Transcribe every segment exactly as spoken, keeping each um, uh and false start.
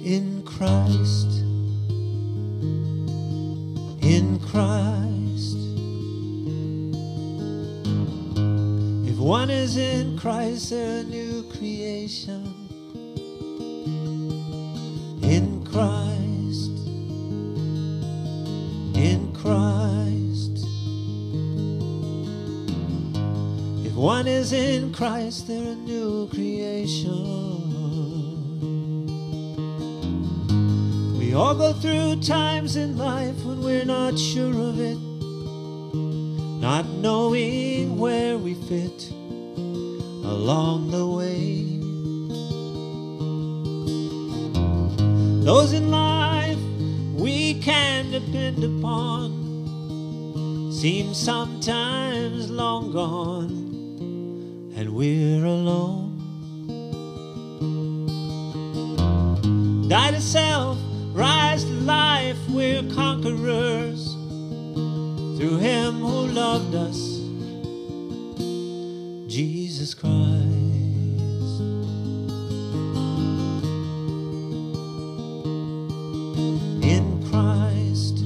In Christ, in Christ. If one is in Christ, they're a new creation. In Christ, in Christ. If one is in Christ, they're a new creation. We all go through times in life when we're not sure of it, not knowing where we fit along the way. Those in life we can depend upon seem sometimes long gone, and we're alone. Die to self, rise to life, we're conquerors through Him who loved us, Jesus Christ. In Christ,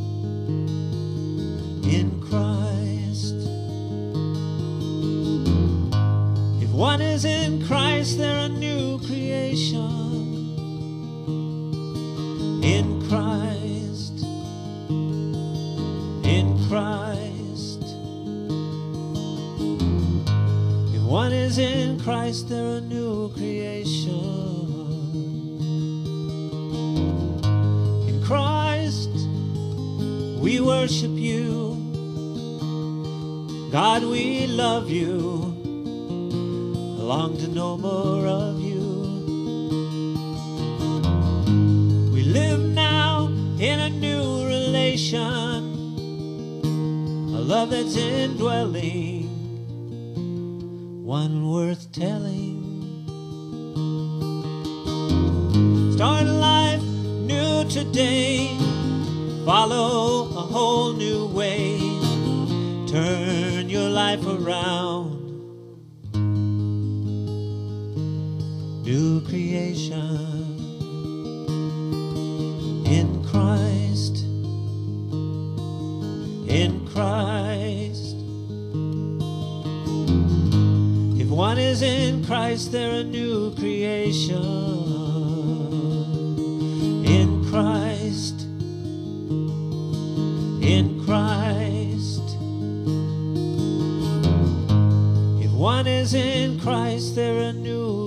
in Christ. If one is in Christ, they're a new creation. In Christ, in Christ. If one is in Christ, they're a new creation. In Christ, we worship you. God, we love you. I long to know more of you. Live now in a new relation, a love that's indwelling, one worth telling. Start a life new today, follow a whole new way, turn your life around, new creation. In Christ, in Christ. If one is in Christ, they're a new creation. In Christ, in Christ. If one is in Christ, they're a new